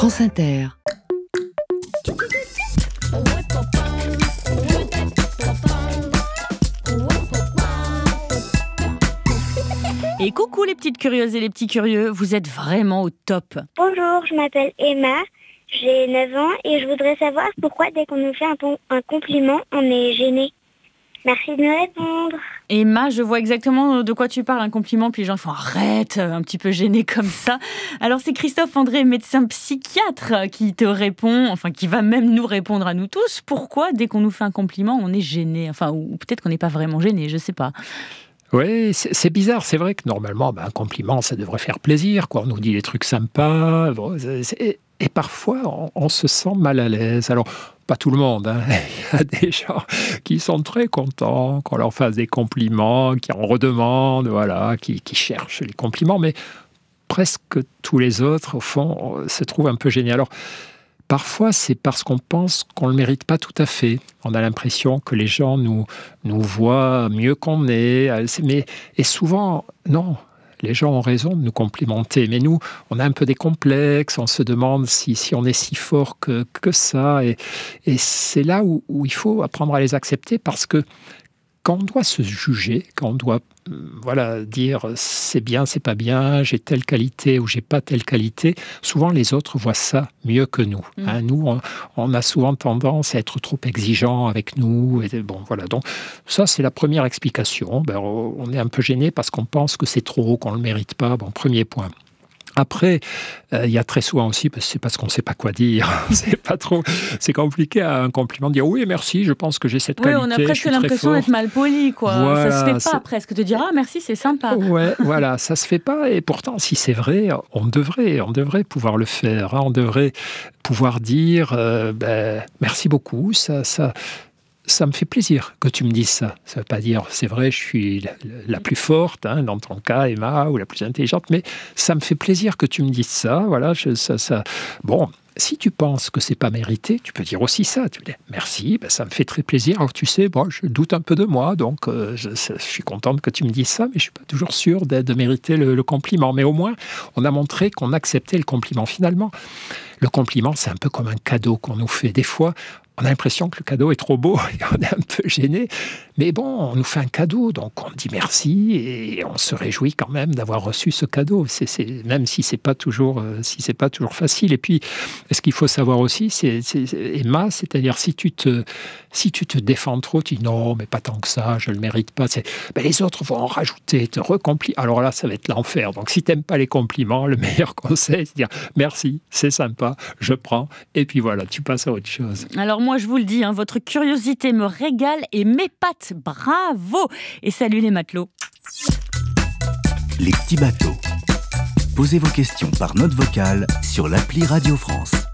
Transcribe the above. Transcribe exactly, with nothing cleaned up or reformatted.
France Inter. Et coucou les petites curieuses et les petits curieux, vous êtes vraiment au top. Bonjour, je m'appelle Emma, j'ai neuf ans et je voudrais savoir pourquoi dès qu'on nous fait un, bon, un compliment, on est gêné. Merci de me répondre. Emma, je vois exactement de quoi tu parles, un compliment, puis les gens font arrête, un petit peu gêné comme ça. Alors c'est Christophe André, médecin psychiatre, qui te répond, enfin qui va même nous répondre à nous tous. Pourquoi dès qu'on nous fait un compliment, on est gêné ? Enfin, ou peut-être qu'on n'est pas vraiment gêné, je sais pas. Oui, c'est, c'est bizarre. C'est vrai que normalement, ben, un compliment, ça devrait faire plaisir, quoi. On nous dit des trucs sympas. Bon, et, et parfois, on, on se sent mal à l'aise. Alors, pas tout le monde. Hein. Il y a des gens qui sont très contents qu'on leur fasse des compliments, qui en redemandent, voilà, qui, qui cherchent les compliments. Mais presque tous les autres, au fond, se trouvent un peu gênés. Alors, parfois, c'est parce qu'on pense qu'on ne le mérite pas tout à fait. On a l'impression que les gens nous, nous voient mieux qu'on est. Mais, et souvent, non, les gens ont raison de nous complimenter. Mais nous, on a un peu des complexes, on se demande si, si on est si fort que, que ça. Et, et c'est là où, où il faut apprendre à les accepter parce que quand on doit se juger, quand on doit voilà, dire c'est bien, c'est pas bien, j'ai telle qualité ou j'ai pas telle qualité, souvent les autres voient ça mieux que nous. Mmh. Hein, nous, on, on a souvent tendance à être trop exigeants avec nous. Et bon, voilà. Donc, ça, c'est la première explication. Ben, on est un peu gêné parce qu'on pense que c'est trop, qu'on ne le mérite pas. Bon, premier point. Après, euh, il y a très souvent aussi, parce que c'est parce qu'on ne sait pas quoi dire. c'est pas trop, c'est compliqué à un compliment de dire oui, merci, je pense que j'ai cette oui, qualité. On a presque l'impression d'être mal poli, quoi. Voilà, ça se fait pas c'est... presque de dire ah merci, c'est sympa. Ouais, voilà, ça se fait pas. Et pourtant, si c'est vrai, on devrait, on devrait pouvoir le faire. Hein, on devrait pouvoir dire euh, ben, merci beaucoup. Ça, ça. Ça me fait plaisir que tu me dises ça. Ça ne veut pas dire, c'est vrai, je suis la, la plus forte, hein, dans ton cas, Emma, ou la plus intelligente, mais ça me fait plaisir que tu me dises ça. Voilà, je, ça, ça. Bon, si tu penses que c'est pas mérité, tu peux dire aussi ça. Tu peux dire, merci, ben, ça me fait très plaisir. Alors tu sais, bon, je doute un peu de moi, donc euh, je, je suis contente que tu me dises ça, mais je ne suis pas toujours sûre de, de mériter le, le compliment. Mais au moins, on a montré qu'on acceptait le compliment. Finalement, le compliment, c'est un peu comme un cadeau qu'on nous fait. Des fois, on a l'impression que le cadeau est trop beau et on est un peu gêné. Mais bon, on nous fait un cadeau, donc on dit merci et on se réjouit quand même d'avoir reçu ce cadeau. C'est, c'est, même si c'est pas toujours, euh, si c'est pas toujours facile. Et puis, ce qu'il faut savoir aussi, c'est, c'est Emma, c'est-à-dire si tu te, si tu te défends trop, tu dis non, mais pas tant que ça, je le mérite pas. C'est, ben les autres vont en rajouter, te recompli. Alors là, ça va être l'enfer. Donc, si t'aimes pas les compliments, le meilleur conseil, c'est de dire merci, c'est sympa, je prends. Et puis voilà, tu passes à autre chose. Alors moi, je vous le dis, hein, votre curiosité me régale et m'épate. Bravo! Et salut les matelots. Les petits bateaux. Posez vos questions par note vocale sur l'appli Radio France.